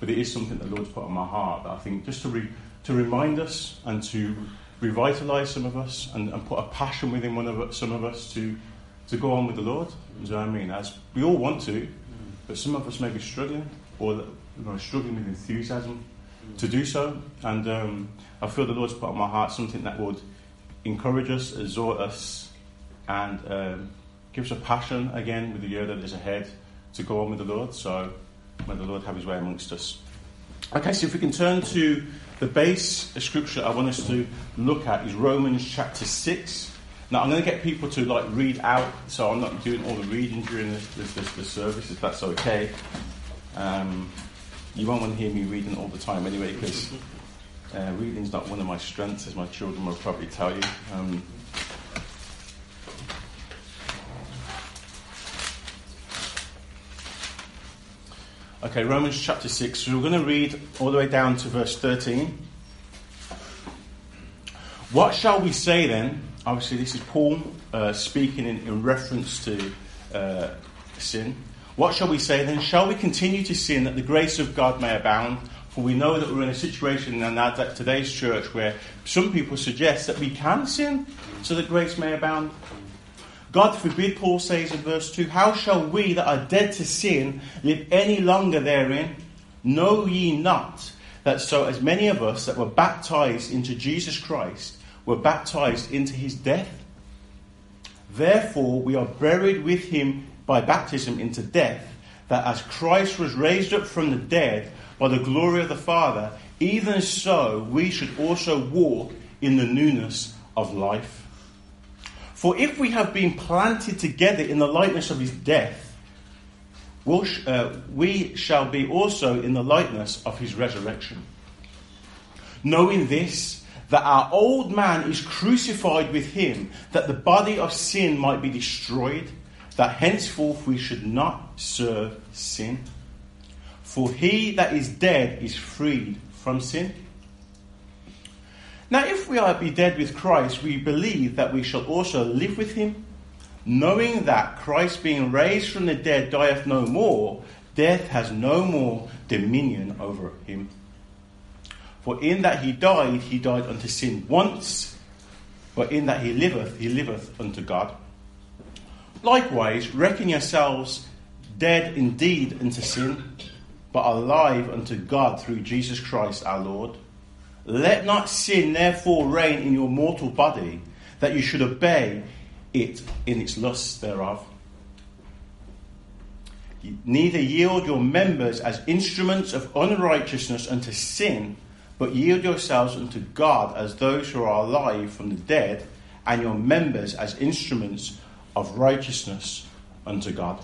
but it is something the Lord's put on my heart that I think just to remind us and to revitalise some of us and put a passion within some of us to go on with the Lord. You know what I mean? As we all want to, but some of us may be struggling or struggling with enthusiasm to do so. And I feel the Lord's put on my heart something that would encourage us, exhort us, and give us a passion again with the year that is ahead to go on with the Lord. So may the Lord have his way amongst us. Okay, so if we can turn to the base scripture I want us to look at is Romans chapter 6. Now I'm going to get people to read out, so I'm not doing all the reading during the service, if that's okay. You won't want to hear me reading all the time anyway, because reading's not one of my strengths, as my children will probably tell you. Okay, Romans chapter 6. So we're going to read all the way down to verse 13. What shall we say then? Obviously, this is Paul speaking in reference to sin. What shall we say then? Shall we continue to sin that the grace of God may abound? For we know that we're in a situation in today's church where some people suggest that we can sin so that grace may abound. God forbid, Paul says in verse 2, how shall we that are dead to sin live any longer therein? Know ye not that so as many of us that were baptized into Jesus Christ were baptized into his death? Therefore we are buried with him by baptism into death, that as Christ was raised up from the dead by the glory of the Father, even so we should also walk in the newness of life. For if we have been planted together in the likeness of his death, we shall be also in the likeness of his resurrection. Knowing this, that our old man is crucified with him, that the body of sin might be destroyed, that henceforth we should not serve sin. For he that is dead is freed from sin. Now, if we are be dead with Christ, we believe that we shall also live with him, knowing that Christ being raised from the dead dieth no more, death has no more dominion over him. For in that he died unto sin once, but in that he liveth unto God. Likewise, reckon yourselves dead indeed unto sin, but alive unto God through Jesus Christ our Lord. Let not sin therefore reign in your mortal body, that you should obey it in its lusts thereof. Neither yield your members as instruments of unrighteousness unto sin, but yield yourselves unto God as those who are alive from the dead, and your members as instruments of righteousness unto God.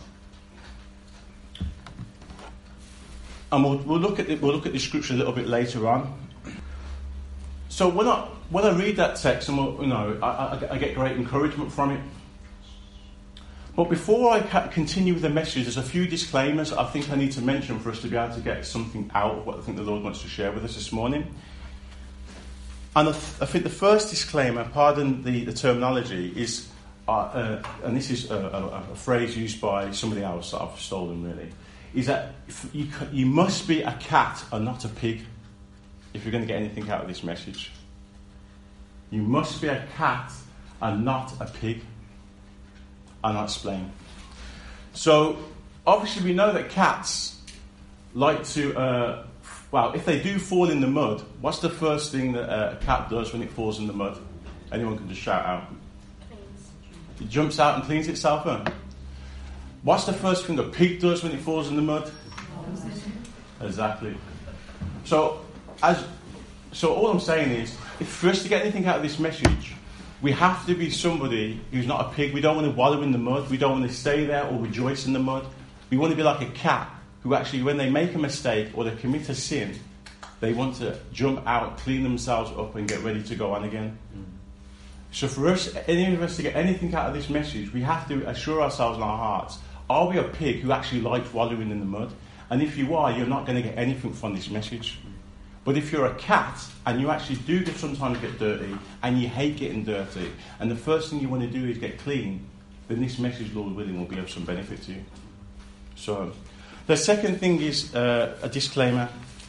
And we'll look at the scripture a little bit later on. So when I read that text, and I get great encouragement from it. But before I continue with the message, there's a few disclaimers I think I need to mention for us to be able to get something out of what I think the Lord wants to share with us this morning. And I think the first disclaimer, pardon the terminology, is, and this is a phrase used by somebody else that I've stolen really, is that you must be a cat and not a pig if you're going to get anything out of this message. You must be a cat and not a pig. And I'll explain. So, obviously we know that cats like to, if they do fall in the mud, what's the first thing that a cat does when it falls in the mud? Anyone can just shout out. It jumps out and cleans itself up. What's the first thing a pig does when it falls in the mud? Exactly. So all I'm saying is, if for us to get anything out of this message, we have to be somebody who's not a pig. We don't want to wallow in the mud. We don't want to stay there or rejoice in the mud. We want to be like a cat who actually, when they make a mistake or they commit a sin, they want to jump out, clean themselves up and get ready to go on again. So for us, any of us to get anything out of this message, we have to assure ourselves in our hearts, are we a pig who actually likes wallowing in the mud? And if you are, you're not going to get anything from this message. But if you're a cat and you actually do sometimes get dirty and you hate getting dirty and the first thing you want to do is get clean, then this message, Lord willing, will be of some benefit to you. So the second thing is a disclaimer.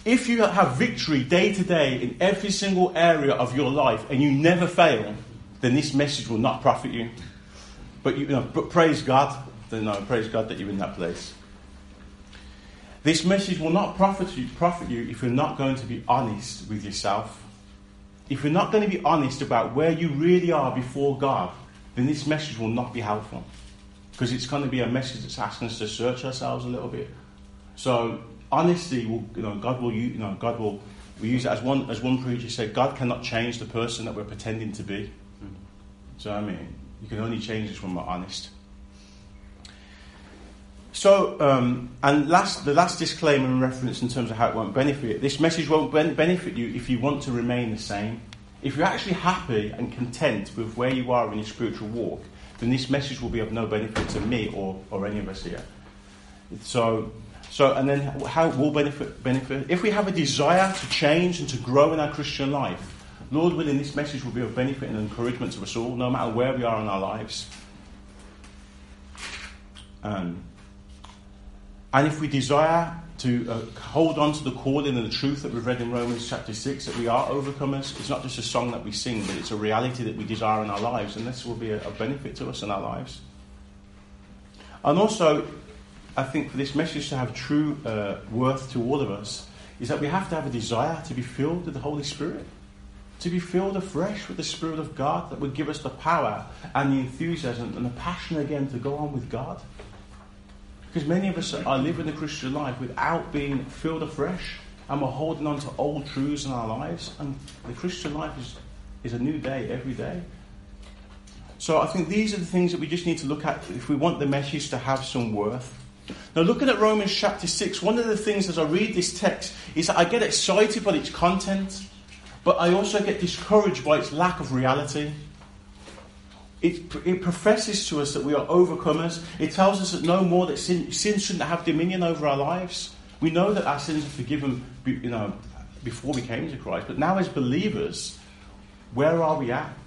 If you have victory day to day in every single area of your life and you never fail, then this message will not profit you. But praise God. Praise God that you're in that place. This message will not profit you if you're not going to be honest with yourself. If you're not going to be honest about where you really are before God, then this message will not be helpful. Because it's going to be a message that's asking us to search ourselves a little bit. So honesty will, God will we use it as one preacher said, God cannot change the person that we're pretending to be. So you can only change us when we're honest. So, the last disclaimer and reference in terms of how it won't benefit. This message won't benefit you if you want to remain the same. If you're actually happy and content with where you are in your spiritual walk, then this message will be of no benefit to me or any of us here. So and then how it will benefit? If we have a desire to change and to grow in our Christian life, Lord willing, this message will be of benefit and encouragement to us all, no matter where we are in our lives. And if we desire to hold on to the calling and the truth that we've read in Romans chapter 6, that we are overcomers, it's not just a song that we sing, but it's a reality that we desire in our lives, and this will be a benefit to us in our lives. And also, I think for this message to have true worth to all of us, is that we have to have a desire to be filled with the Holy Spirit, to be filled afresh with the Spirit of God that would give us the power and the enthusiasm and the passion again to go on with God. Because many of us are living the Christian life without being filled afresh, and we're holding on to old truths in our lives. And the Christian life is a new day every day. So I think these are the things that we just need to look at if we want the message to have some worth. Now, looking at Romans chapter 6, one of the things as I read this text is that I get excited by its content, but I also get discouraged by its lack of reality. It professes to us that we are overcomers. It tells us that no more that sin shouldn't have dominion over our lives. We know that our sins are forgiven, before we came to Christ. But now as believers, where are we at?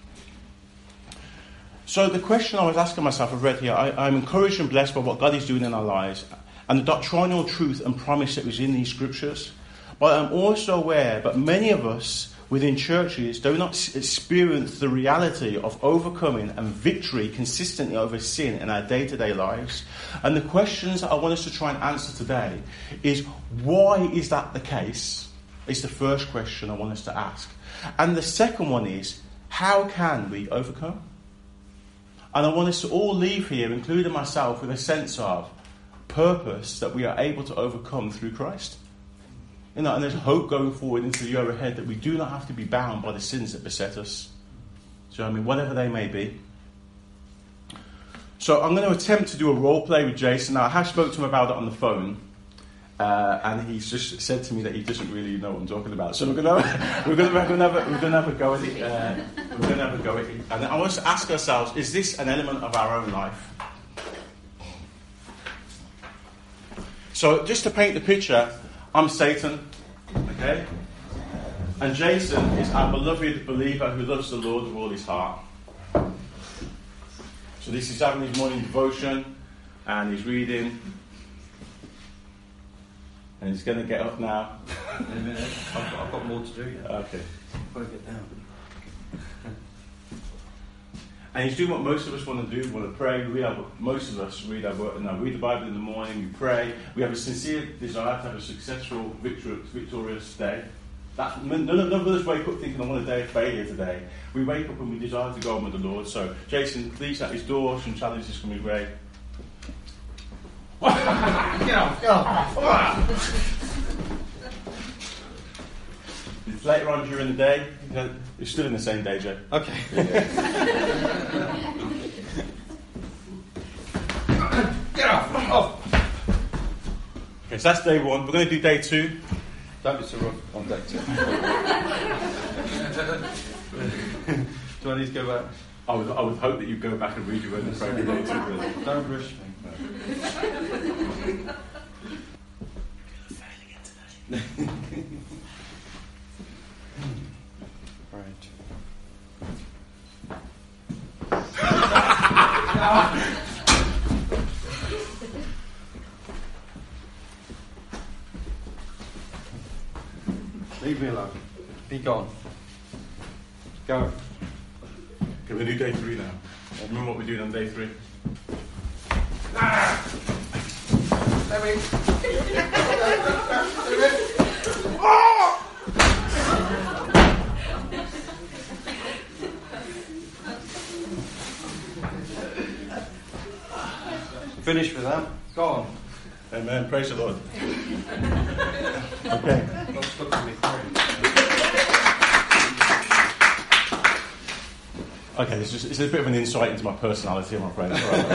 So the question I was asking myself, I've read here, I'm encouraged and blessed by what God is doing in our lives and the doctrinal truth and promise that was in these scriptures. But I'm also aware that many of us within churches do not experience the reality of overcoming and victory consistently over sin in our day-to-day lives. And the questions that I want us to try and answer today is, why is that the case? Is the first question I want us to ask. And the second one is, how can we overcome? And I want us to all leave here, including myself, with a sense of purpose that we are able to overcome through Christ. And there's hope going forward into the year ahead that we do not have to be bound by the sins that beset us. So, whatever they may be. So I'm going to attempt to do a role play with Jason. Now, I have spoken to him about it on the phone. And he's just said to me that he doesn't really know what I'm talking about. So we're going to have a go at it. We're going to have a go at it. And I want us to ask ourselves, is this an element of our own life? So just to paint the picture, I'm Satan, okay? And Jason is our beloved believer who loves the Lord with all his heart. So this is having his morning devotion, and he's reading. And he's going to get up now. In a minute. I've got more to do yet. Okay. I've got to get down. And he's doing what most of us want to do. We want to pray. Most of us read the Bible in the morning. We pray. We have a sincere desire to have a successful, victorious day. None of us wake up thinking, I want a day of failure today. We wake up and we desire to go on with the Lord. So, Jason, please, at his door, some challenges from his way. Get off. Later on during the day, you're still in the same day, Joe. Okay. Get off. Okay, so that's day one. We're going to do day two. Don't be so rough on day 2. Do I need to go back? I would hope that you go back and read your own prayer day two. Don't rush me. Right. Leave me alone. Be gone. Go. Okay, we're going to do day 3 now. Remember what we're doing on day 3? Finish with that. Go on. Amen. Praise the Lord. Okay. Not stuck with me. Okay, this is a bit of an insight into my personality, I'm afraid.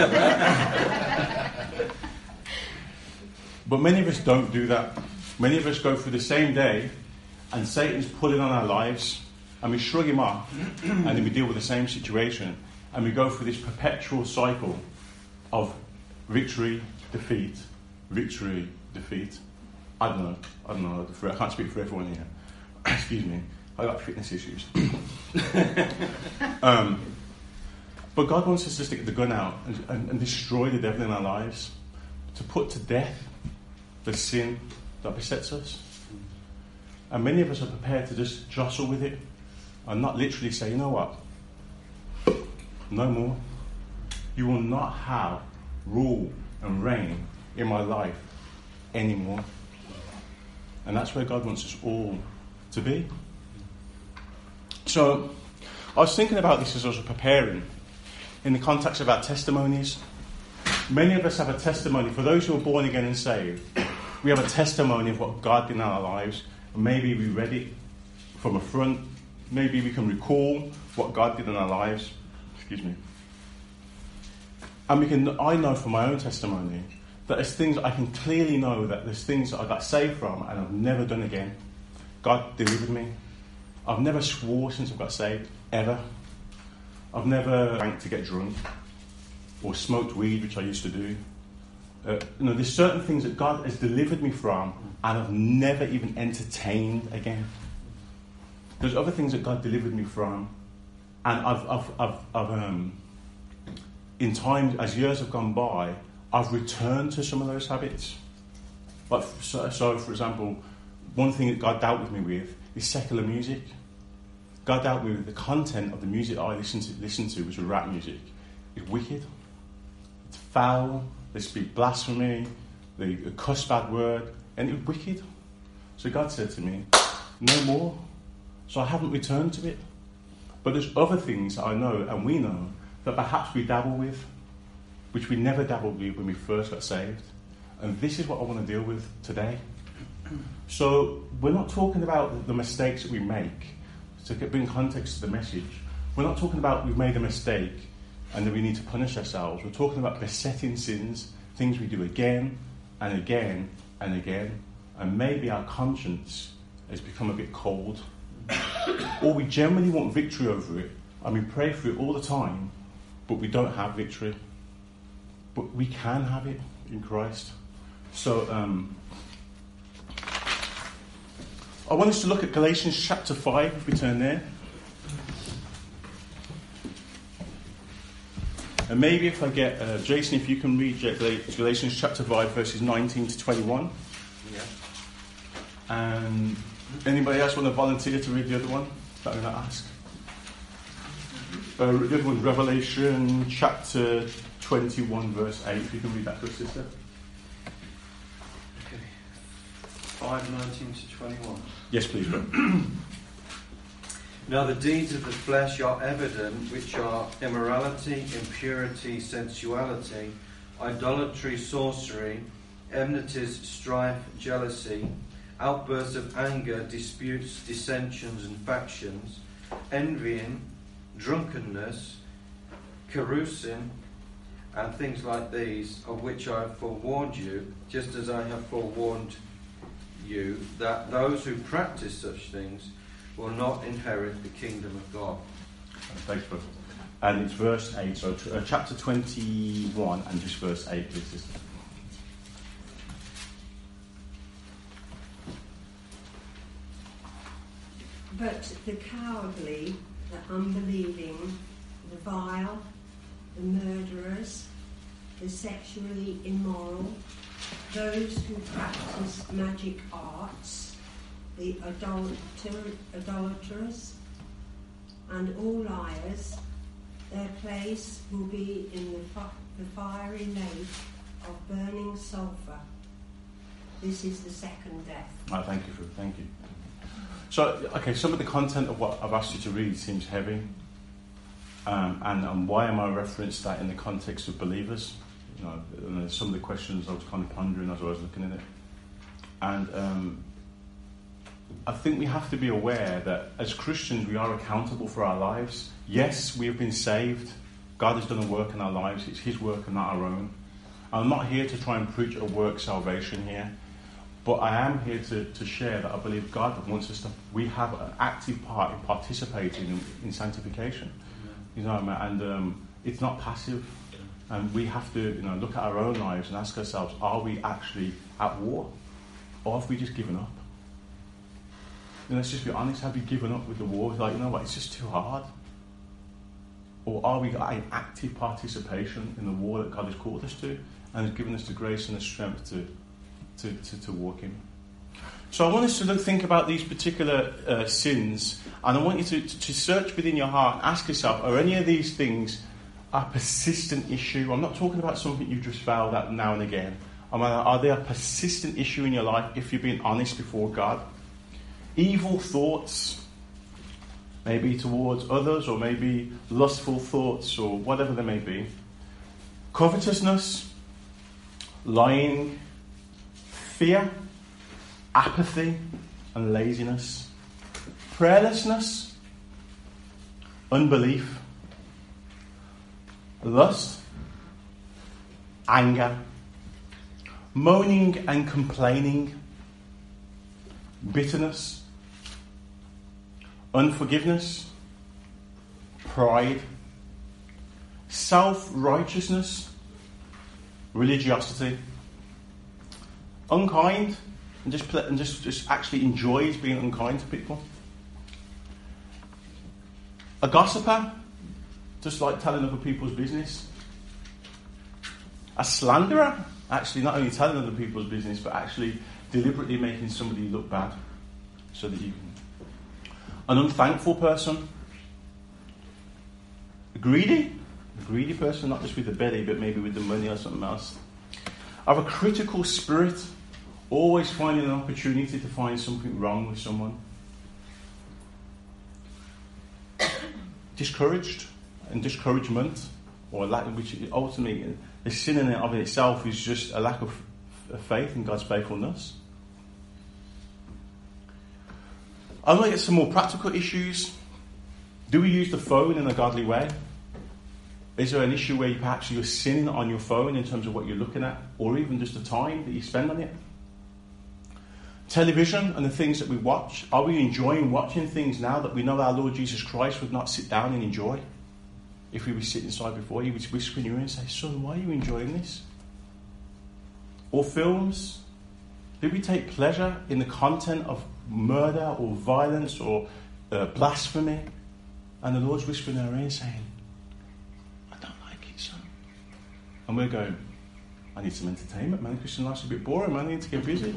But many of us don't do that. Many of us go through the same day, and Satan's pulling on our lives, and we shrug him off, and then we deal with the same situation, and we go through this perpetual cycle of victory, defeat, victory, defeat. I don't know. I can't speak for everyone here. Excuse me. I got fitness issues. But God wants us just to get the gun out and destroy the devil in our lives, to put to death the sin that besets us. And many of us are prepared to just jostle with it and not literally say, you know what? No more. You will not have rule and reign in my life anymore. And that's where God wants us all to be. So, I was thinking about this as I was preparing, in the context of our testimonies. Many of us have a testimony. For those who are born again and saved, we have a testimony of what God did in our lives. And maybe we read it from a front. Maybe we can recall what God did in our lives. Excuse me. And I know from my own testimony that there's things I can clearly know that there's things that I got saved from and I've never done again. God delivered me. I've never swore since I got saved, ever. I've never drank to get drunk or smoked weed, which I used to do. There's certain things that God has delivered me from and I've never even entertained again. There's other things that God delivered me from, and I've in time, as years have gone by, I've returned to some of those habits. So for example, one thing that God dealt with me with is secular music. God dealt with me with the content of the music I listened to was rap music. It's wicked. It's foul. They speak blasphemy. They cuss bad word. And it's wicked. So God said to me, no more. So I haven't returned to it. But there's other things that I know and we know that perhaps we dabble with, which we never dabbled with when we first got saved. And this is what I want to deal with today. So we're not talking about the mistakes that we make. To bring context to the message, we're not talking about we've made a mistake and that we need to punish ourselves. We're talking about besetting sins, things we do again and again and again. And maybe our conscience has become a bit cold. Or we generally want victory over it, and we pray for it all the time, but we don't have victory. But we can have it in Christ. So I want us to look at Galatians chapter 5, if we turn there. And maybe if I get Jason, if you can read Galatians chapter 5, verses 19 to 21. Yeah. And anybody else want to volunteer to read the other one that I'm going to ask? The other one, Revelation chapter 21, verse 8. If you can read that to us, sister. 5:19 to 21. Yes, please, bro. Now the deeds of the flesh are evident, which are immorality, impurity, sensuality, idolatry, sorcery, enmities, strife, jealousy, outbursts of anger, disputes, dissensions and factions, envying, drunkenness, carousing, and things like these, of which I have forewarned you, just as I have forewarned you, that those who practice such things will not inherit the kingdom of God. Thanks, bro. And it's verse 8, so chapter 21 and just verse 8, please, sister. But the cowardly, the unbelieving, the vile, the murderers, the sexually immoral, those who practice magic arts, the idolaters, and all liars. Their place will be in the fiery lake of burning sulphur. This is the second death. Oh, thank you. So, okay, some of the content of what I've asked you to read seems heavy. And why am I referenced that in the context of believers? You know, and some of the questions I was kind of pondering as I was looking at it. And I think we have to be aware that as Christians we are accountable for our lives. Yes, we have been saved. God has done a work in our lives. It's His work and not our own. I'm not here to try and preach a work salvation here, but I am here to share that I believe God wants us to. We have an active part in participating in sanctification. You know, and it's not passive. And we have to, you know, look at our own lives and ask ourselves: are we actually at war, or have we just given up? And let's just be honest: have you given up with the war? It's like, you know what? It's just too hard. Or are we in active participation in the war that God has called us to, and has given us the grace and the strength to walk in? So I want us to think about these particular sins, and I want you to search within your heart and ask yourself: are any of these things a persistent issue? I'm not talking about something you just failed at now and again. Are they a persistent issue in your life if you're being honest before God? Evil thoughts, maybe towards others, or maybe lustful thoughts, or whatever they may be. Covetousness, lying, fear, apathy and laziness, prayerlessness, unbelief, lust, anger, moaning and complaining, bitterness, unforgiveness, pride, self-righteousness, religiosity, unkind, and just actually enjoys being unkind to people. A gossiper, just like telling other people's business. A slanderer, actually not only telling other people's business, but actually deliberately making somebody look bad so that you can. An unthankful person. A greedy person, not just with the belly, but maybe with the money or something else. Have a critical spirit, always finding an opportunity to find something wrong with someone. Discouraged and discouragement, or lack of which ultimately the sin in it of itself is just a lack of faith in God's faithfulness. I'm going to get some more practical issues. Do we use the phone in a godly way? Is there an issue where perhaps you're sinning on your phone in terms of what you're looking at, or even just the time that you spend on it? Television and the things that we watch. Are we enjoying watching things now that we know our Lord Jesus Christ would not sit down and enjoy? If we were sitting inside before, He would whisper in your ear and say, "Son, why are you enjoying this?" Or films. Do we take pleasure in the content of murder or violence or blasphemy? And the Lord's whispering in our ear saying, "I don't like it, son." And we're going, "I need some entertainment, man. Christian life's a bit boring, man. I need to get busy."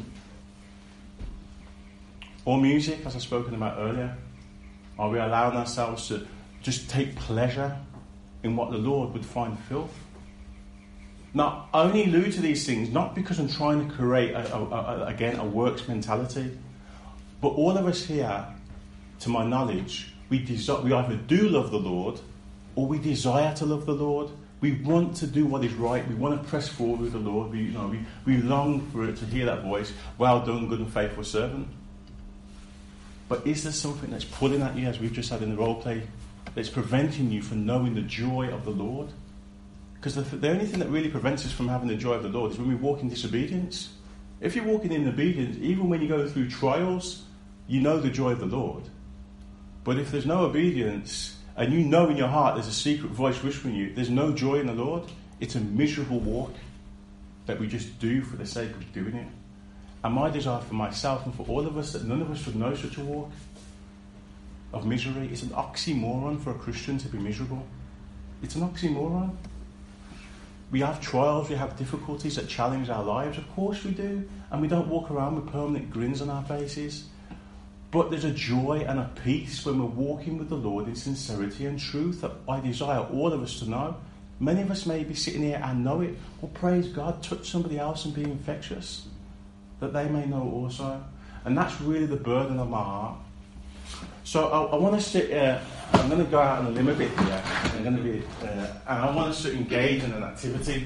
Or music, as I've spoken about earlier. Are we allowing ourselves to just take pleasure in what the Lord would find filth? Now, I only allude to these things not because I'm trying to create, a works mentality, but all of us here, to my knowledge, we either do love the Lord, or we desire to love the Lord. We want to do what is right. We want to press forward with the Lord. We long for it to hear that voice, "Well done, good and faithful servant." But is there something that's pulling at you, as we've just had in the role play, that's preventing you from knowing the joy of the Lord? Because the only thing that really prevents us from having the joy of the Lord is when we walk in disobedience. If you're walking in obedience, even when you go through trials, you know the joy of the Lord. But if there's no obedience, and you know in your heart there's a secret voice whispering you, there's no joy in the Lord, it's a miserable walk that we just do for the sake of doing it. And my desire for myself and for all of us, that none of us would know such a walk of misery. It's an oxymoron for a Christian to be miserable. It's an oxymoron. We have trials, we have difficulties that challenge our lives. Of course we do. And we don't walk around with permanent grins on our faces. But there's a joy and a peace when we're walking with the Lord in sincerity and truth that I desire all of us to know. Many of us may be sitting here and know it. Well, praise God, touch somebody else and be infectious, that they may know also. And that's really the burden of my heart. So I want to sit here. I'm going to go out on a limb a bit here. I'm going to be, and I want us to engage in an activity.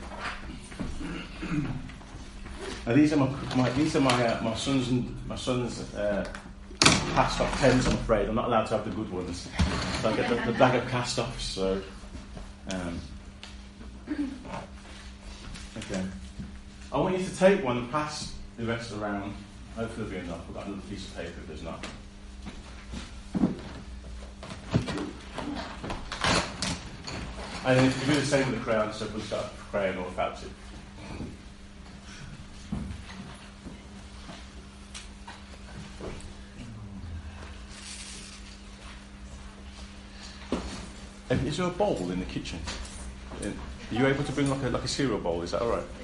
Now these are my son's cast off pens. I'm afraid I'm not allowed to have the good ones. So I get the bag of cast offs. So, okay. I want you to take one and pass the rest around. Hopefully there'll be enough. We've got another piece of paper if there's not. And then if you do the same with the crayon, so we'll start with crayon or fab tip. Is there a bowl in the kitchen? Are you able to bring like a cereal bowl? Is that all right?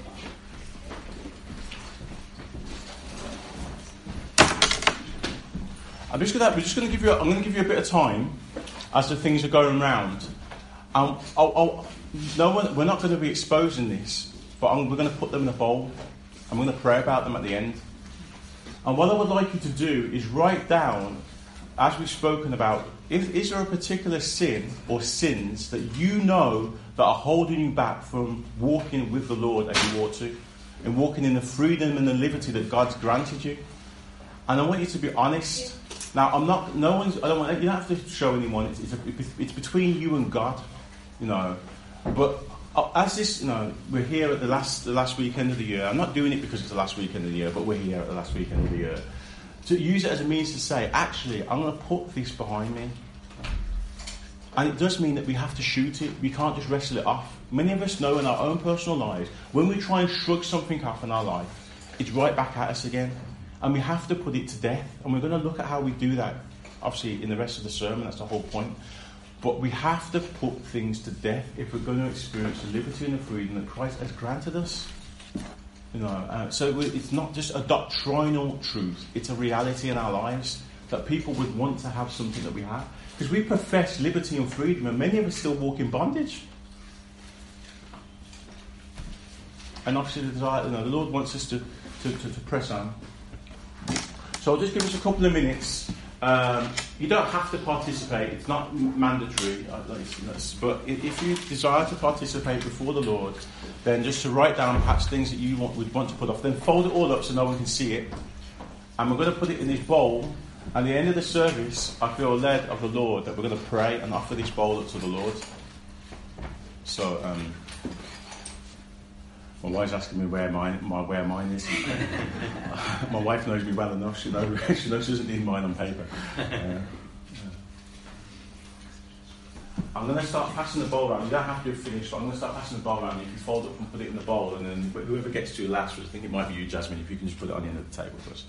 I'm just going to give you a bit of time as the things are going round. We're not going to be exposing this, but we're going to put them in a bowl. I'm going to pray about them at the end. And what I would like you to do is write down, as we've spoken about, is there a particular sin or sins that you know that are holding you back from walking with the Lord as you ought to, and walking in the freedom and the liberty that God's granted you? And I want you to be honest. Now, you don't have to show anyone. It's between you and God, But as this, we're here at the last weekend of the year. I'm not doing it because it's the last weekend of the year, but we're here at the last weekend of the year. To use it as a means to say, actually, I'm going to put this behind me. And it does mean that we have to shoot it. We can't just wrestle it off. Many of us know in our own personal lives, when we try and shrug something off in our life, it's right back at us again. And we have to put it to death. And we're going to look at how we do that, obviously, in the rest of the sermon. That's the whole point. But we have to put things to death if we're going to experience the liberty and the freedom that Christ has granted us. So it's not just a doctrinal truth. It's a reality in our lives that people would want to have something that we have. Because we profess liberty and freedom, and many of us still walk in bondage. And obviously the Lord wants us to press on. So I'll just give us a couple of minutes. You don't have to participate. It's not mandatory. But if you desire to participate before the Lord, then just to write down perhaps things that you would want to put off. Then fold it all up so no one can see it. And we're going to put it in this bowl. At the end of the service, I feel led of the Lord that we're going to pray and offer this bowl up to the Lord. So, my wife's asking me where mine is. My wife knows me well enough. She knows she doesn't need mine on paper. I'm going to start passing the bowl around. You don't have to finish, but I'm going to start passing the bowl around. You can fold it up and put it in the bowl, and then whoever gets to last, which I think it might be you, Jasmine, if you can just put it on the end of the table first.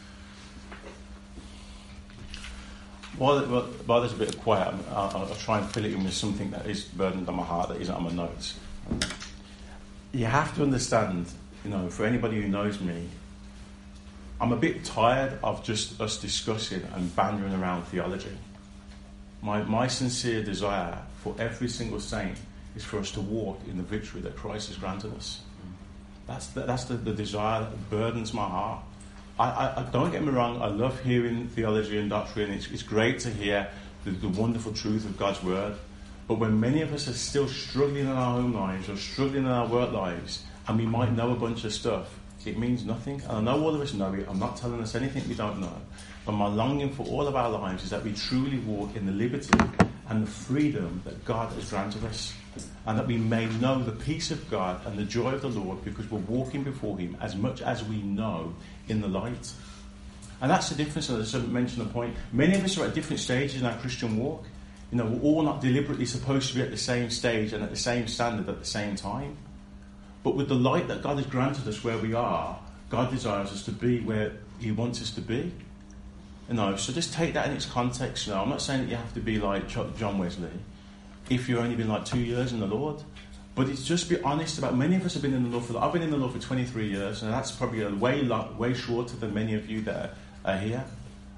While there's a bit of quiet, I'll try and fill it in with something that is burdened on my heart that isn't on my notes. You have to understand, for anybody who knows me, I'm a bit tired of just us discussing and bantering around theology. My sincere desire for every single saint is for us to walk in the victory that Christ has granted us. That's the desire that burdens my heart. I don't get me wrong, I love hearing theology and doctrine. It's great to hear the wonderful truth of God's word. But when many of us are still struggling in our home lives or struggling in our work lives, and we might know a bunch of stuff, it means nothing. And I know all of us know it. I'm not telling us anything we don't know. But my longing for all of our lives is that we truly walk in the liberty and the freedom that God has granted us. And that we may know the peace of God and the joy of the Lord because we're walking before Him as much as we know in the light. And that's the difference, as I mentioned the point. Many of us are at different stages in our Christian walk. We're all not deliberately supposed to be at the same stage and at the same standard at the same time. But with the light that God has granted us where we are, God desires us to be where He wants us to be. So just take that in its context. I'm not saying that you have to be like John Wesley if you've only been like 2 years in the Lord. But it's just be honest about, many of us have been in the Lord I've been in the Lord for 23 years, and that's probably way shorter than many of you that are here.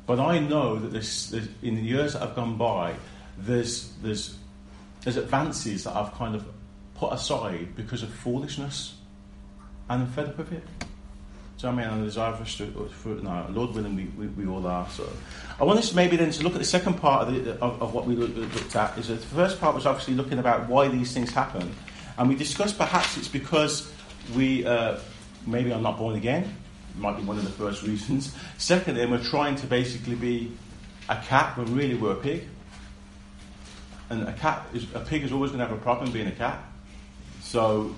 But I know that there's in the years that have gone by, there's advances that I've kind of put aside because of foolishness, and I'm fed up of it. So I mean, and desire for no, Lord willing, we all are. So I want us maybe then to look at the second part of what we looked at. Is that the first part was obviously looking about why these things happen, and we discussed perhaps it's because we maybe are not born again. Might be one of the first reasons. Secondly, we're trying to basically be a cat when really we're a pig. And a pig is always going to have a problem being a cat. So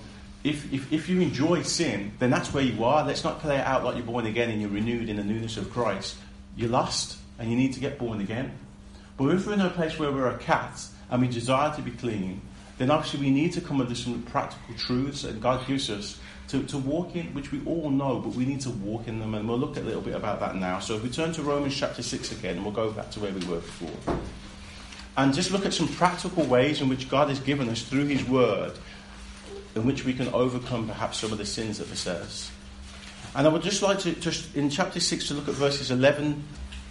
if you enjoy sin, then that's where you are. Let's not play it out like you're born again and you're renewed in the newness of Christ. You're lost and you need to get born again. But if we're in a place where we're a cat and we desire to be clean, then obviously we need to come under some practical truths that God gives us to walk in, which we all know, but we need to walk in them, and we'll look a little bit about that now. So if we turn to Romans chapter 6 again, and we'll go back to where we were before, and just look at some practical ways in which God has given us through his word, in which we can overcome perhaps some of the sins that beset us. And I would just like to, just in chapter 6, to look at verses 11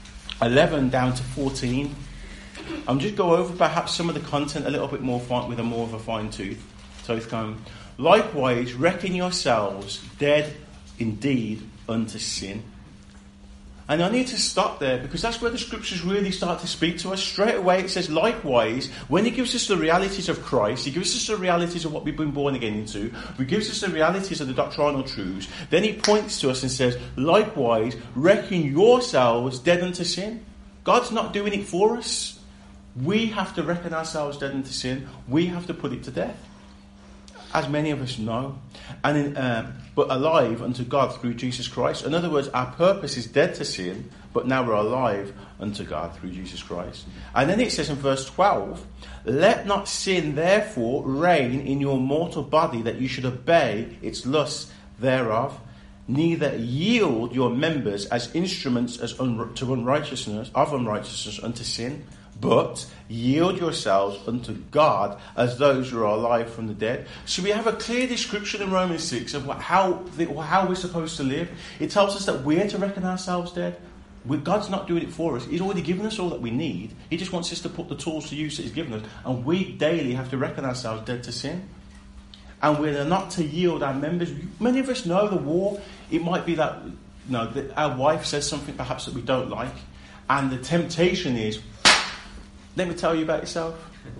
down to 14. I'm just go over perhaps some of the content a little bit more with a more of a fine tooth. So it's going, likewise, reckon yourselves dead indeed unto sin. And I need to stop there because that's where the scriptures really start to speak to us. Straight away it says, likewise, when he gives us the realities of Christ, he gives us the realities of what we've been born again into, he gives us the realities of the doctrinal truths, then he points to us and says, likewise, reckon yourselves dead unto sin. God's not doing it for us. We have to reckon ourselves dead unto sin. We have to put it to death, as many of us know, but alive unto God through Jesus Christ. In other words, our purpose is dead to sin, but now we're alive unto God through Jesus Christ. And then it says in verse 12, let not sin therefore reign in your mortal body, that you should obey its lusts thereof, neither yield your members as instruments to unrighteousness unto sin, but yield yourselves unto God as those who are alive from the dead. So we have a clear description in Romans 6 of how we're supposed to live. It tells us that we're to reckon ourselves dead. God's not doing it for us. He's already given us all that we need. He just wants us to put the tools to use that he's given us. And we daily have to reckon ourselves dead to sin. And we're not to yield our members. Many of us know the war. It might be that, that our wife says something perhaps that we don't like. And the temptation is, let me tell you about yourself.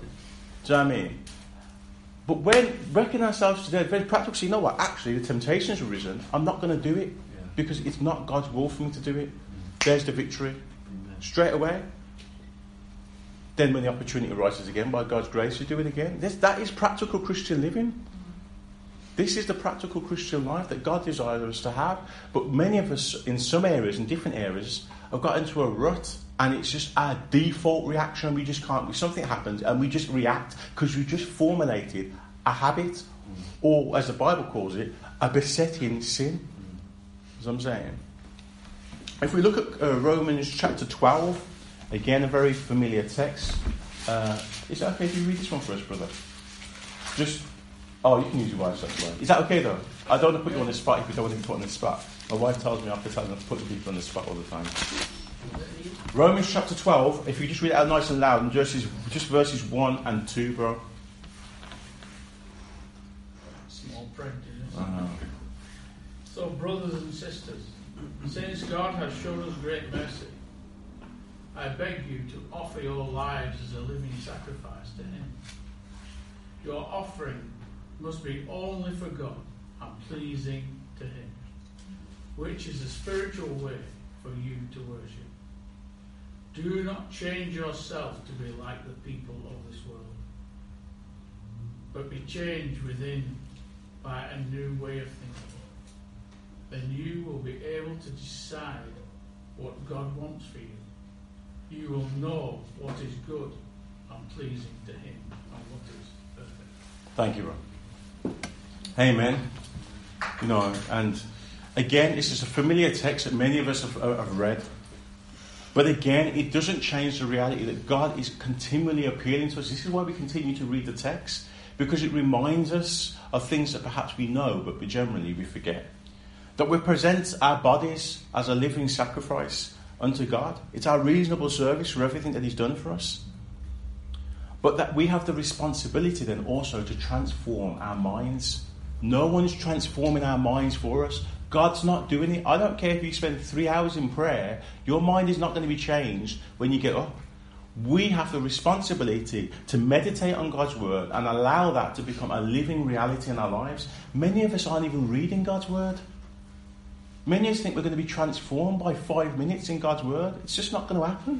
Do you know what I mean? But when reckon ourselves today, very practical, so you know what? Actually, the temptation's arisen. I'm not going to do it because it's not God's will for me to do it. There's the victory. Straight away. Then when the opportunity arises again, by God's grace, you do it again. That is practical Christian living. This is the practical Christian life that God desires us to have. But many of us, in some areas, in different areas, have got into a rut. And it's just our default reaction. We just can't. Something happens and we just react because we've just formulated a habit, or as the Bible calls it, a besetting sin. As I'm saying. If we look at Romans chapter 12, again a very familiar text. Is that okay if you read this one for us, brother? You can use your wife's way. Is that okay though? I don't want to put you on the spot if you don't want to be put on the spot. My wife tells me after telling her to put the people on the spot all the time. Romans chapter 12, if you just read it out nice and loud, and just verses 1 and 2, bro. Small print, So, brothers and sisters, since God has shown us great mercy, I beg you to offer your lives as a living sacrifice to him. Your offering must be only for God and pleasing to him, which is a spiritual way for you to worship. Do not change yourself to be like the people of this world, but be changed within by a new way of thinking. Then you will be able to decide what God wants for you. You will know what is good and pleasing to him and what is perfect. Thank you, Ron. Amen. And again, this is a familiar text that many of us have read. But again, it doesn't change the reality that God is continually appealing to us. This is why we continue to read the text, because it reminds us of things that perhaps we know, but generally we forget. That we present our bodies as a living sacrifice, unto God. It's our reasonable service for everything that He's done for us. But that we have the responsibility then also to transform our minds. No one's transforming our minds for us. God's not doing it. I don't care if you spend 3 hours in prayer, your mind is not going to be changed when you get up. We have the responsibility to meditate on God's word and allow that to become a living reality in our lives. Many of us aren't even reading God's word. Many of us think we're going to be transformed by 5 minutes in God's word. It's just not going to happen.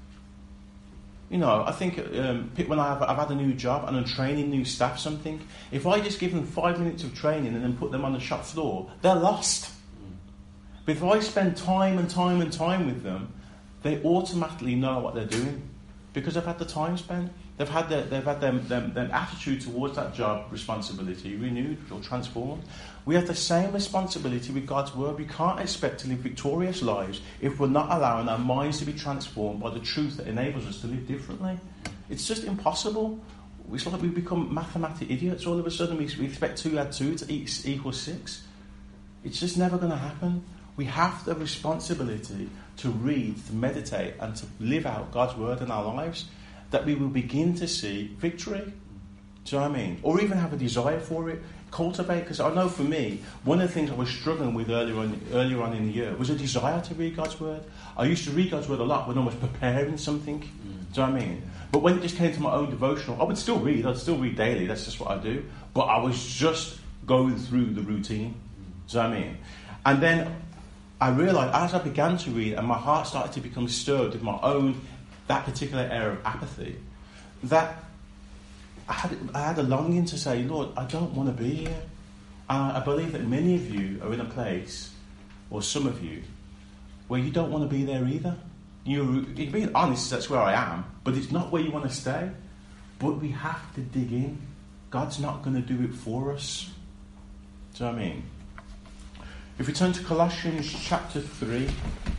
You know, I think when I've had a new job and I'm training new staff something, if I just give them 5 minutes of training and then put them on the shop floor, they're lost. But if I spend time and time and time with them, they automatically know what they're doing because they've had the time spent. They've had their attitude towards that job responsibility renewed or transformed. We have the same responsibility with God's word. We can't expect to live victorious lives if we're not allowing our minds to be transformed by the truth that enables us to live differently. It's just impossible. It's like we become mathematic idiots. All of a sudden we expect 2 add 2 to equal 6. It's just never going to happen. We have the responsibility to read, to meditate, and to live out God's word in our lives, that we will begin to see victory. Do you know what I mean? Or even have a desire for it. Cultivate, because I know for me, one of the things I was struggling with earlier on in the year was a desire to read God's word. I used to read God's word a lot when I was preparing something. Do you know what I mean? But when it just came to my own devotional, I would still read. I'd still read daily. That's just what I do. But I was just going through the routine. Do you know what I mean? And then I realised as I began to read and my heart started to become stirred with my own, that particular area of apathy, that I had a longing to say, Lord, I don't want to be here. And I believe that many of you are in a place, or some of you, where you don't want to be there either. You're being honest, that's where I am, but it's not where you want to stay. But we have to dig in. God's not going to do it for us. Do you know what I mean? If we turn to Colossians chapter 3.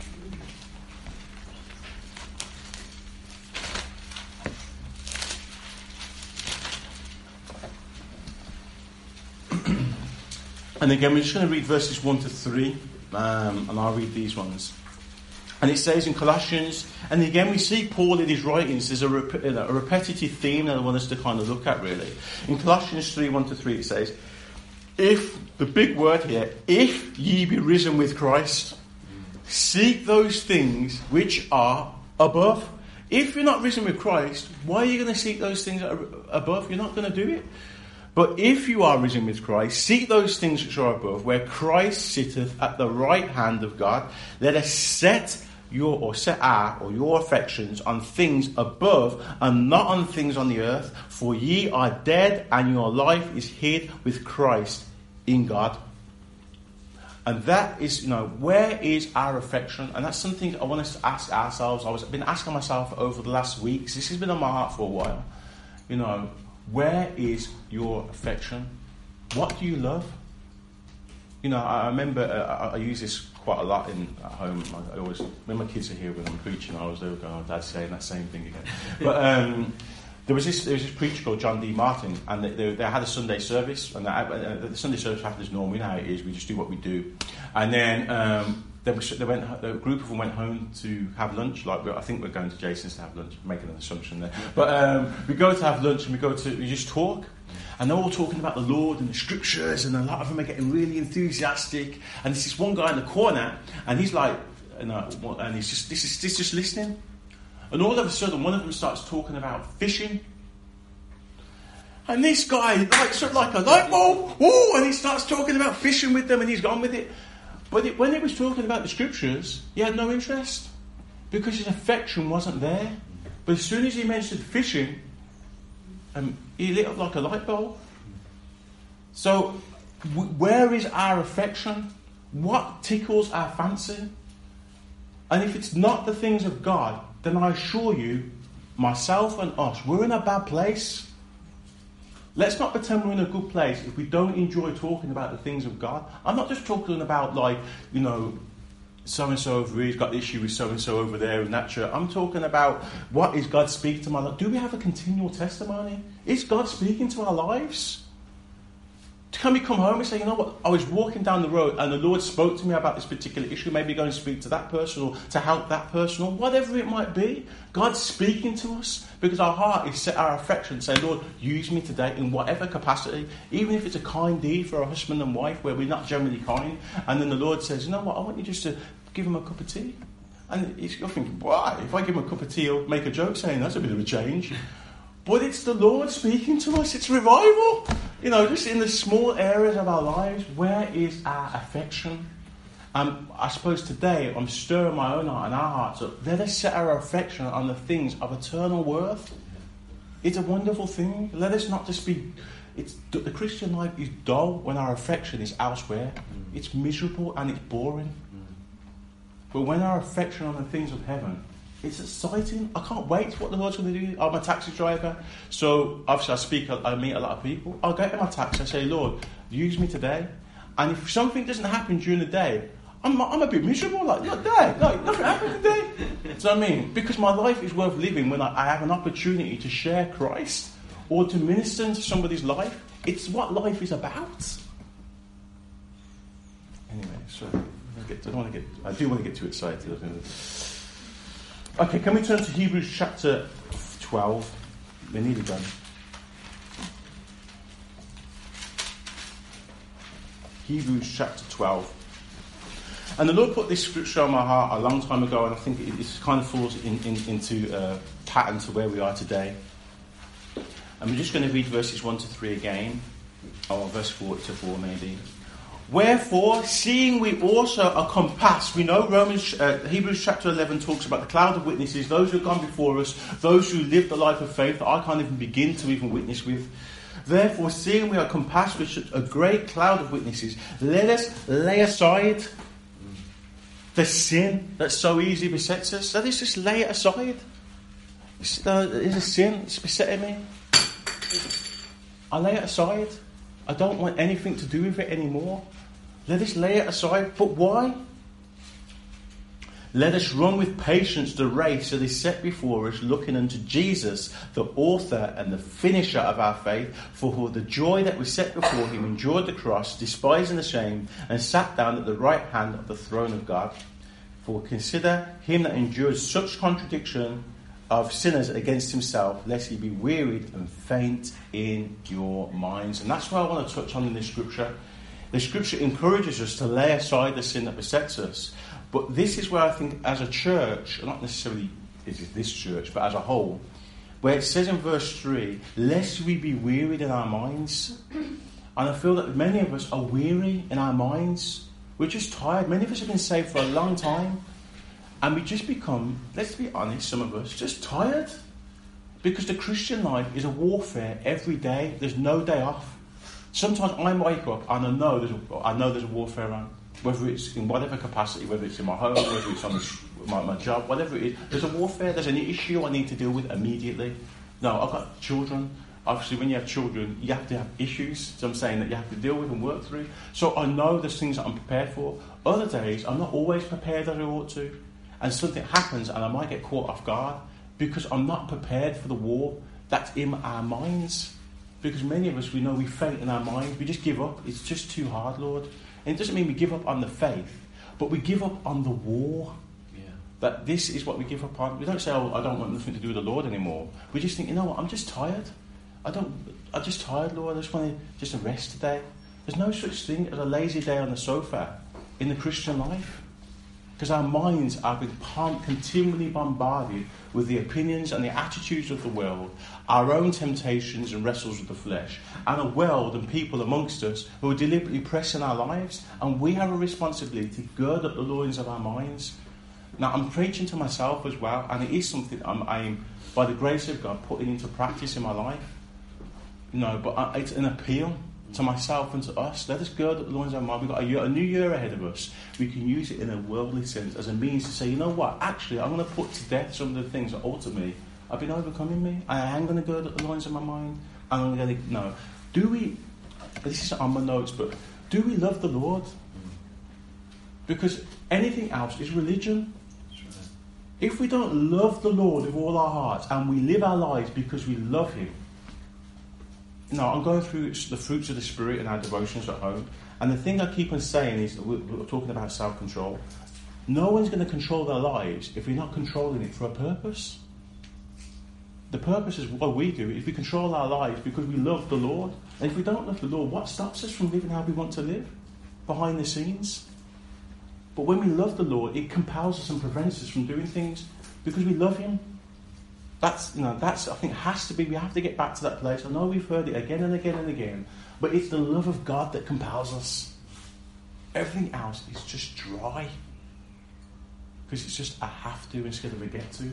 And again, we're just going to read verses 1 to 3, and I'll read these ones. And it says in Colossians, and again we see Paul in his writings, there's a repetitive theme that I want us to kind of look at really. In Colossians 3, 1 to 3 it says, if, the big word here, if ye be risen with Christ, seek those things which are above. If you're not risen with Christ, why are you going to seek those things that are above? You're not going to do it. But if you are risen with Christ, seek those things which are above, where Christ sitteth at the right hand of God. Let us set your affections on things above and not on things on the earth. For ye are dead, and your life is hid with Christ in God. And that is, where is our affection? And that's something I want us to ask ourselves. I've been asking myself over the last weeks. This has been on my heart for a while. Where is your affection? What do you love? I remember I use this quite a lot at home. I always, when my kids are here when I'm preaching, I always go, oh, Dad's saying that same thing again. But there was this preacher called John D. Martin, and they had a Sunday service, and the Sunday service happened as normal. You know how it is. We just do what we do, and then. A group of them went home to have lunch. I think we're going to Jason's to have lunch. I'm making an assumption there, but we go to have lunch and we just talk, and they're all talking about the Lord and the Scriptures, and a lot of them are getting really enthusiastic. And there's this one guy in the corner, and he's like, and he's just listening. And all of a sudden, one of them starts talking about fishing. And this guy lights up like a light bulb. Oh, and he starts talking about fishing with them, and he's gone with it. But when he was talking about the Scriptures, he had no interest because his affection wasn't there. But as soon as he mentioned fishing, he lit up like a light bulb. So, where is our affection? What tickles our fancy? And if it's not the things of God, then I assure you, myself and us, we're in a bad place. Let's not pretend we're in a good place if we don't enjoy talking about the things of God. I'm not just talking about so-and-so over here's got issue with so-and-so over there in that church. I'm talking about what is God speaking to my life. Do we have a continual testimony? Is God speaking to our lives? Can we come home and say, you know what, I was walking down the road and the Lord spoke to me about this particular issue, maybe go and speak to that person or to help that person or whatever it might be. God's speaking to us because our heart is set our affection, say, Lord, use me today in whatever capacity, even if it's a kind deed for a husband and wife where we're not generally kind, and then the Lord says, you know what, I want you just to give him a cup of tea. And you're thinking, why? If I give him a cup of tea, he'll make a joke saying that's a bit of a change. But it's the Lord speaking to us. It's revival. You know, just in the small areas of our lives, where is our affection? I suppose today I'm stirring my own heart and our hearts up. Let us set our affection on the things of eternal worth. It's a wonderful thing. Let us not just be... the Christian life is dull when our affection is elsewhere. It's miserable and it's boring. But when our affection on the things of heaven, it's exciting. I can't wait for what the Lord's going to do. I'm a taxi driver, so obviously I meet a lot of people. I'll get in my taxi, I say, Lord, use me today. And if something doesn't happen during the day, I'm a bit miserable. Like, nothing happened today. Do you know what I mean? Because my life is worth living when I have an opportunity to share Christ or to minister into somebody's life. It's what life is about. Anyway, so I do want to get too excited. Okay, can we turn to Hebrews chapter 12? We're nearly done. Hebrews chapter 12. And the Lord put this scripture on my heart a long time ago, and I think it kind of falls into a pattern to where we are today. And we're just going to read verses 1 to 3 again, or verse 4 to 4 maybe. Wherefore, seeing we also are compassed, we know Hebrews chapter 11 talks about the cloud of witnesses, those who have gone before us, those who live the life of faith that I can't even begin to even witness with. Therefore, seeing we are compassed with a great cloud of witnesses, let us lay aside the sin that so easily besets us. Let us just lay it aside. It's a sin, it's besetting me. I lay it aside. I don't want anything to do with it anymore. Let us lay it aside. But why? Let us run with patience the race that is set before us, looking unto Jesus, the author and the finisher of our faith, for who the joy that was set before him endured the cross, despising the shame, and sat down at the right hand of the throne of God. For consider him that endured such contradiction of sinners against himself, lest he be wearied and faint in your minds. And that's what I want to touch on in this scripture. The scripture encourages us to lay aside the sin that besets us. But this is where I think as a church, not necessarily this church, but as a whole, where it says in verse 3, lest we be wearied in our minds. And I feel that many of us are weary in our minds. We're just tired. Many of us have been saved for a long time. And we just become, let's be honest, some of us, just tired. Because the Christian life is a warfare every day. There's no day off. Sometimes I wake up and I know there's a warfare on. Whether it's in whatever capacity, whether it's in my home, whether it's on my job, whatever it is. There's a warfare, there's an issue I need to deal with immediately. No, I've got children. Obviously, when you have children, you have to have issues. So I'm saying that you have to deal with and work through. So I know there's things that I'm prepared for. Other days, I'm not always prepared as I ought to. And something happens and I might get caught off guard because I'm not prepared for the war that's in our minds. Because many of us, we know we faint in our minds. We just give up. It's just too hard, Lord. And it doesn't mean we give up on the faith, but we give up on the war. Yeah. That this is what we give up on. We don't say, oh, I don't want nothing to do with the Lord anymore. We just think, you know what, I'm just tired. I'm just tired, Lord. I just want to just rest today. There's no such thing as a lazy day on the sofa in the Christian life. Because our minds are continually bombarded with the opinions and the attitudes of the world, our own temptations and wrestles with the flesh, and a world and people amongst us who are deliberately pressing our lives. And we have a responsibility to gird up the loins of our minds. Now, I'm preaching to myself as well, and it is something I'm by the grace of God, putting into practice in my life. But it's an appeal to myself and to us. Let us gird up the loins of our mind. We've got a new year ahead of us. We can use it in a worldly sense as a means to say, you know what, actually I'm going to put to death some of the things that ultimately have been overcoming me. I am going to gird up the loins of my mind. I'm going to no. Do we, this is on my notes, but do we love the Lord? Because anything else is religion. If we don't love the Lord with all our hearts and we live our lives because we love him, I'm going through the fruits of the Spirit in our devotions at home, and the thing I keep on saying is, we're talking about self-control. No one's going to control their lives if we're not controlling it for a purpose. The purpose is what we do. If we control our lives because we love the Lord, and if we don't love the Lord, what stops us from living how we want to live? Behind the scenes. But when we love the Lord, it compels us and prevents us from doing things because we love Him. That's I think has to be, we have to get back to that place. I know we've heard it again and again and again, but it's the love of God that compels us. Everything else is just dry. Because it's just a have to instead of a get to.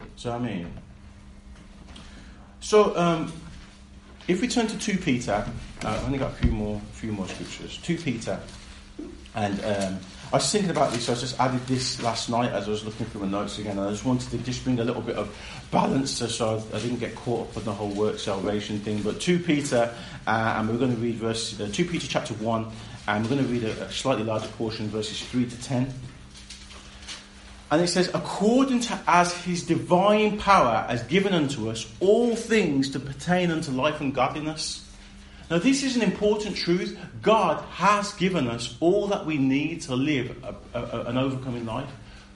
So if we turn to 2 Peter, I've only got a few more scriptures. 2 Peter, and I was thinking about this. I just added this last night as I was looking through my notes again. And I just wanted to just bring a little bit of balance so I didn't get caught up on the whole work salvation thing. But 2 Peter, and we're going to read 2 Peter chapter 1, and we're going to read a slightly larger portion, verses 3 to 10. And it says, according to as his divine power has given unto us all things to pertain unto life and godliness. Now this is an important truth. God has given us all that we need to live an overcoming life.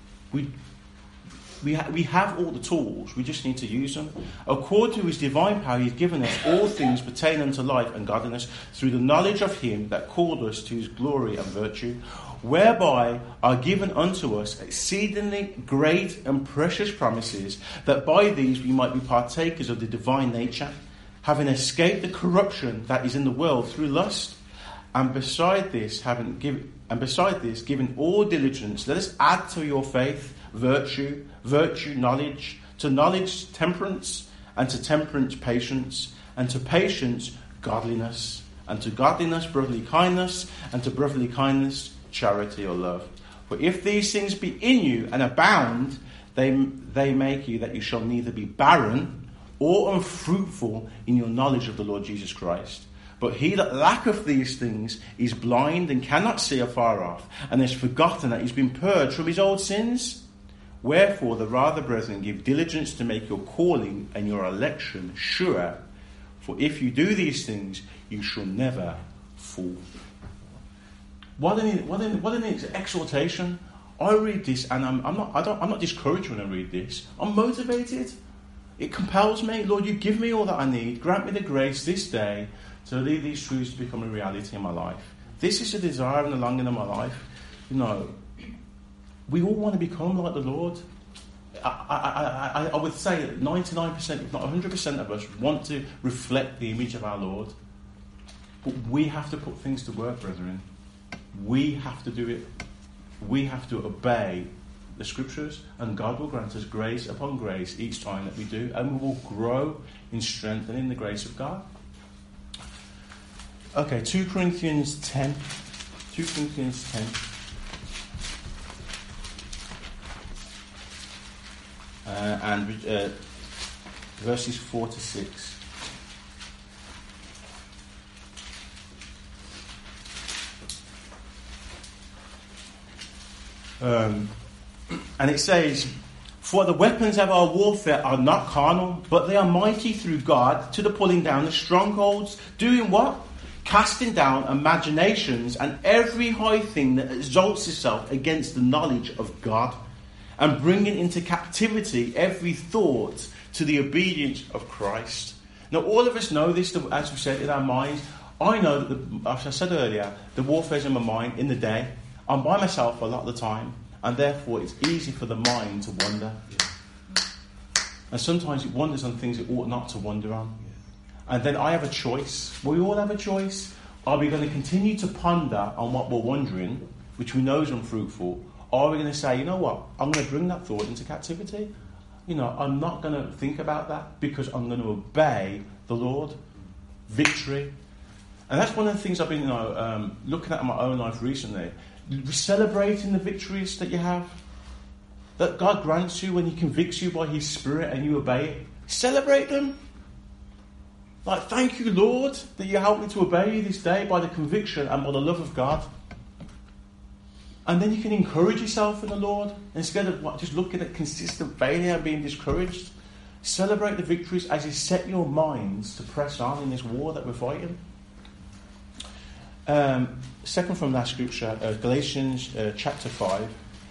We have all the tools. We just need to use them. According to his divine power, he's given us all things pertaining unto life and godliness through the knowledge of him that called us to his glory and virtue, whereby are given unto us exceedingly great and precious promises, that by these we might be partakers of the divine nature, having escaped the corruption that is in the world through lust. And beside this, giving all diligence, let us add to your faith virtue, knowledge, to knowledge temperance, and to temperance patience, and to patience godliness, and to godliness brotherly kindness, and to brotherly kindness charity or love. For if these things be in you and abound, they make you that you shall neither be barren or unfruitful in your knowledge of the Lord Jesus Christ. But he that lacketh these things is blind and cannot see afar off, and has forgotten that he's been purged from his old sins. Wherefore the rather, brethren, give diligence to make your calling and your election sure. For if you do these things, you shall never fall. What an exhortation! I read this, and I'm not discouraged when I read this. I'm motivated. It compels me. Lord, you give me all that I need. Grant me the grace this day to lead these truths to become a reality in my life. This is a desire and a longing in my life. We all want to become like the Lord. I would say that 99%, if not 100% of us want to reflect the image of our Lord. But we have to put things to work, brethren. We have to do it. We have to obey the scriptures, and God will grant us grace upon grace each time that we do, and we will grow in strength and in the grace of God. Okay, 2 Corinthians 10. 2 Corinthians 10. And verses 4 to 6. And it says, for the weapons of our warfare are not carnal, but they are mighty through God to the pulling down of strongholds. Doing what? Casting down imaginations and every high thing that exalts itself against the knowledge of God, and bringing into captivity every thought to the obedience of Christ. Now all of us know this, as we said, in our minds. I know that, as I said earlier, the warfare's in my mind in the day. I'm by myself a lot of the time, and therefore it's easy for the mind to wander. And sometimes it wanders on things it ought not to wander on. And then I have a choice. We all have a choice. Are we going to continue to ponder on what we're wondering, which we know is unfruitful, or are we going to say, you know what, I'm going to bring that thought into captivity? I'm not going to think about that because I'm going to obey the Lord. Victory. And that's one of the things I've been looking at in my own life recently. Celebrating the victories that you have, that God grants you when he convicts you by his Spirit and you obey it. Celebrate them. Like, thank you, Lord, that you helped me to obey you this day by the conviction and by the love of God. And then you can encourage yourself in the Lord instead of just looking at consistent failure and being discouraged. Celebrate the victories as you set your minds to press on in this war that we're fighting. Second from that scripture, Galatians chapter 5.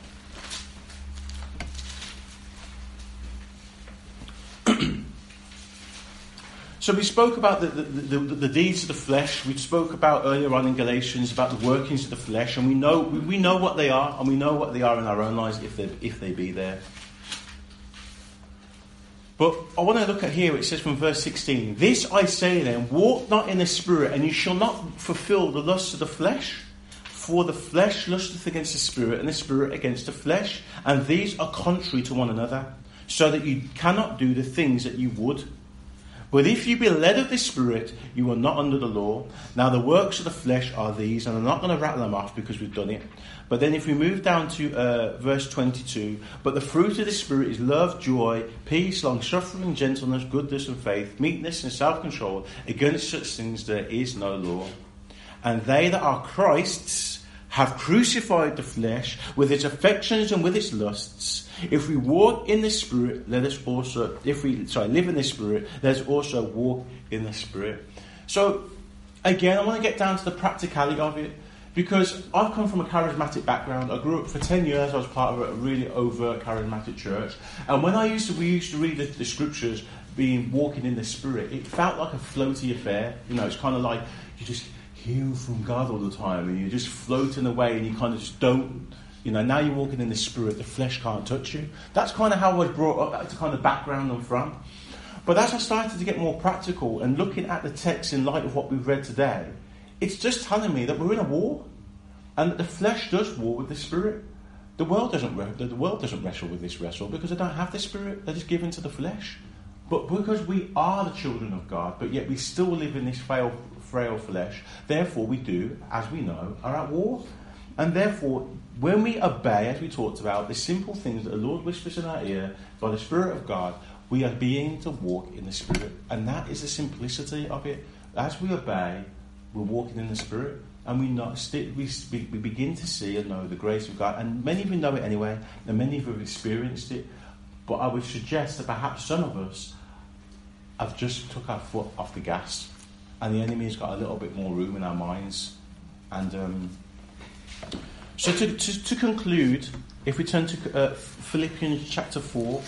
So we spoke about the deeds of the flesh. We spoke about earlier on in Galatians about the workings of the flesh, and we know what they are, and we know what they are in our own lives if they be there. But I want to look at here, it says from verse 16, "This I say then, walk not in the Spirit, and you shall not fulfill the lusts of the flesh. For the flesh lusteth against the Spirit, and the Spirit against the flesh. And these are contrary to one another, so that you cannot do the things that you would. But if you be led of the Spirit, you are not under the law. Now the works of the flesh are these," and I'm not going to rattle them off because we've done it. But then if we move down to verse 22, "But the fruit of the Spirit is love, joy, peace, long-suffering, gentleness, goodness and faith, meekness and self-control. Against such things there is no law. And they that are Christ's have crucified the flesh with its affections and with its lusts. If we walk in the Spirit, live in the Spirit, let us also walk in the Spirit." So, again, I want to get down to the practicality of it, because I've come from a charismatic background. I grew up for 10 years, I was part of a really overt charismatic church. And when we used to read the scriptures, being walking in the Spirit, it felt like a floaty affair. It's kind of like you just hear from God all the time, and you're just floating away, and you kind of just don't. Now you're walking in the Spirit, the flesh can't touch you. That's kind of how I was brought up. That's the kind of background I'm from. But as I started to get more practical and looking at the text in light of what we've read today, it's just telling me that we're in a war, and that the flesh does war with the Spirit. The world doesn't wrestle with this wrestle because they don't have the Spirit. They're just given to the flesh. But because we are the children of God, but yet we still live in this frail flesh, therefore we do, as we know, are at war. And therefore, when we obey, as we talked about, the simple things that the Lord whispers in our ear by the Spirit of God, we are being to walk in the Spirit. And that is the simplicity of it. As we obey, we're walking in the Spirit. And we begin to see and know the grace of God. And many of you know it anyway, and many of you have experienced it. But I would suggest that perhaps some of us have just took our foot off the gas, and the enemy's got a little bit more room in our minds. And so to conclude, if we turn to Philippians chapter 4.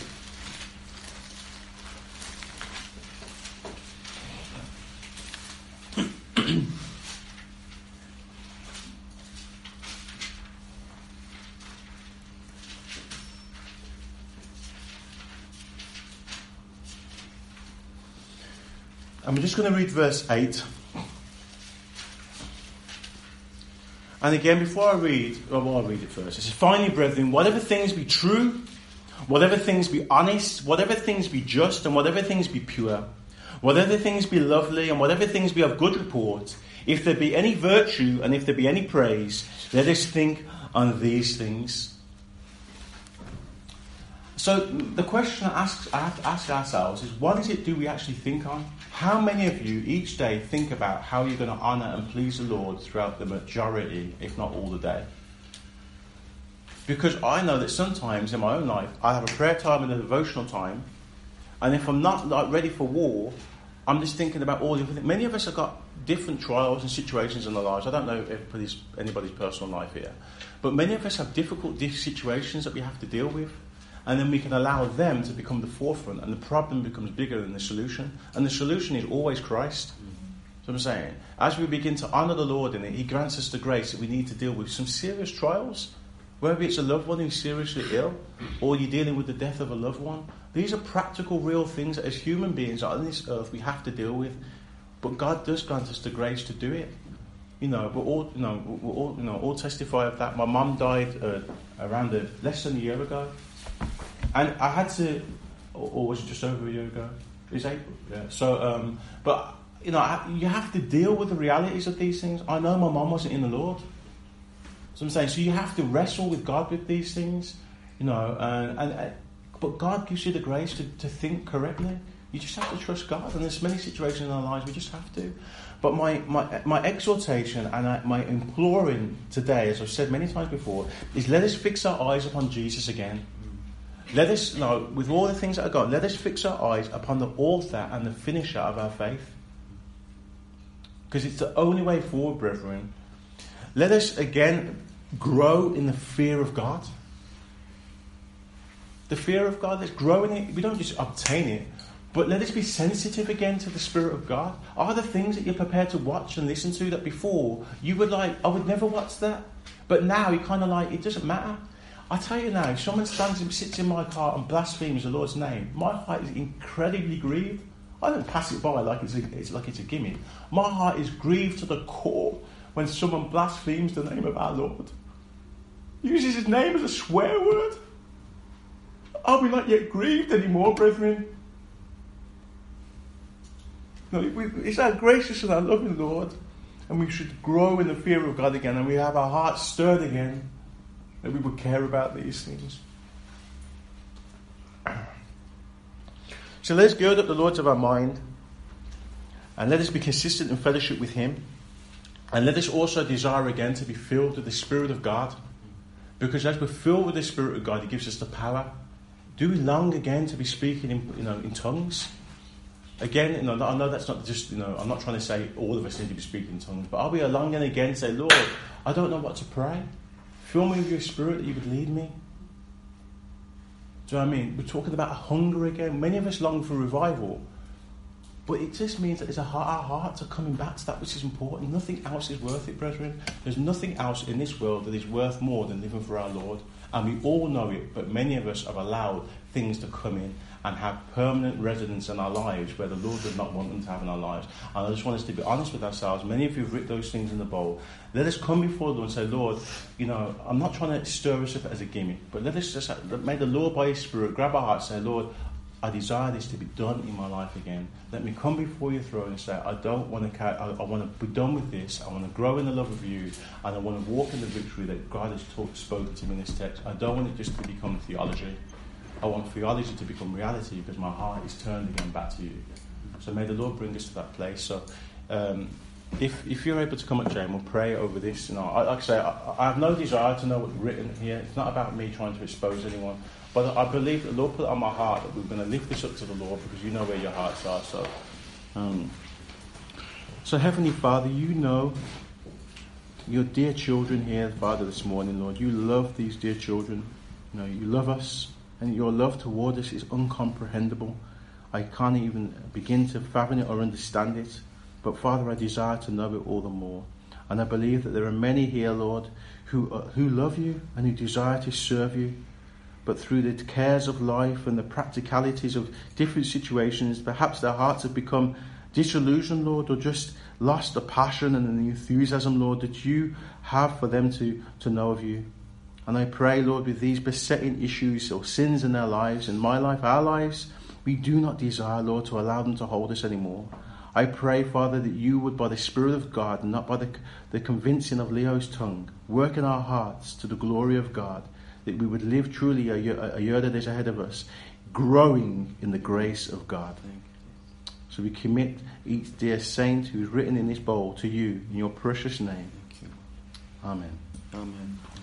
I'm just going to read verse 8. And again, before I read, I'll read it first. It says, "Finally, brethren, whatever things be true, whatever things be honest, whatever things be just, and whatever things be pure, whatever things be lovely, and whatever things be of good report, if there be any virtue, and if there be any praise, let us think on these things." So the question I have to ask ourselves is, what is it do we actually think on? How many of you each day think about how you're going to honour and please the Lord throughout the majority, if not all the day? Because I know that sometimes in my own life, I have a prayer time and a devotional time, and if I'm not ready for war, I'm just thinking about all the different things. Many of us have got different trials and situations in our lives. I don't know if anybody's personal life here, but many of us have difficult situations that we have to deal with. And then we can allow them to become the forefront, and the problem becomes bigger than the solution. And the solution is always Christ. So I'm saying, as we begin to honour the Lord in it, He grants us the grace that we need to deal with some serious trials. Whether it's a loved one who's seriously ill, or you're dealing with the death of a loved one. These are practical, real things that as human beings on this earth we have to deal with. But God does grant us the grace to do it. We all testify of that. My mum died around less than a year ago. And I had to, or was it just over a year ago? It's April, yeah. So, but, you have to deal with the realities of these things. I know my mum wasn't in the Lord. So I'm saying, so you have to wrestle with God with these things, but God gives you the grace to think correctly. You just have to trust God. And there's many situations in our lives we just have to. But my exhortation and my imploring today, as I've said many times before, is let us fix our eyes upon Jesus again. Let us, with all the things that are God, let us fix our eyes upon the author and the finisher of our faith. Because it's the only way forward, brethren. Let us again grow in the fear of God. The fear of God, let's grow in it. We don't just obtain it, but let us be sensitive again to the Spirit of God. Are there things that you're prepared to watch and listen to that before you would I would never watch that? But now you kind of it doesn't matter. I tell you now, if someone sits in my car and blasphemes the Lord's name, my heart is incredibly grieved. I don't pass it by like it's a gimmick. My heart is grieved to the core when someone blasphemes the name of our Lord. Uses his name as a swear word. Are we not yet grieved anymore, brethren? No, it's our gracious and our loving Lord, and we should grow in the fear of God again, and we have our hearts stirred again, that we would care about these things. So let us gird up the loins of our mind, and let us be consistent in fellowship with Him, and let us also desire again to be filled with the Spirit of God, because as we're filled with the Spirit of God, He gives us the power. Do we long again to be speaking in tongues? Again, I know that's not just, I'm not trying to say all of us need to be speaking in tongues, but are we longing again to say, Lord, I don't know what to pray. Fill me with your Spirit that you would lead me. Do you know what I mean? We're talking about hunger again. Many of us long for revival, but it just means that our hearts are coming back to that which is important. Nothing else is worth it, brethren. There's nothing else in this world that is worth more than living for our Lord. And we all know it, but many of us have allowed things to come in and have permanent residence in our lives where the Lord does not want them to have in our lives. And I just want us to be honest with ourselves. Many of you have written those things in the bowl. Let us come before the Lord and say, Lord, I'm not trying to stir us up as a gimmick, but let us just make the Lord by His Spirit grab our hearts and say, Lord, I desire this to be done in my life again. Let me come before your throne and say, I want to be done with this. I want to grow in the love of you, and I want to walk in the victory that God has spoken to me in this text. I don't want it just to become theology. I want theology to become reality because my heart is turned again back to you. So may the Lord bring us to that place. So if you're able to come up, Jane, we'll pray over this. Like I say, I have no desire to know what's written here. It's not about me trying to expose anyone. But I believe the Lord put it on my heart that we're going to lift this up to the Lord because you know where your hearts are. So Heavenly Father, you know your dear children here, Father, this morning, Lord. You love these dear children. You love us, and your love toward us is incomprehensible. I can't even begin to fathom it or understand it. But Father, I desire to know it all the more. And I believe that there are many here, Lord, who love you and who desire to serve you. But through the cares of life and the practicalities of different situations, perhaps their hearts have become disillusioned, Lord, or just lost the passion and the enthusiasm, Lord, that you have for them to know of you. And I pray, Lord, with these besetting issues or sins in their lives, in my life, our lives, we do not desire, Lord, to allow them to hold us anymore. I pray, Father, that you would, by the Spirit of God, and not by the convincing of Leo's tongue, work in our hearts to the glory of God, that we would live truly a year that is ahead of us, growing in the grace of God. So we commit each dear saint who is written in this bowl to you, in your precious name. Amen. Amen.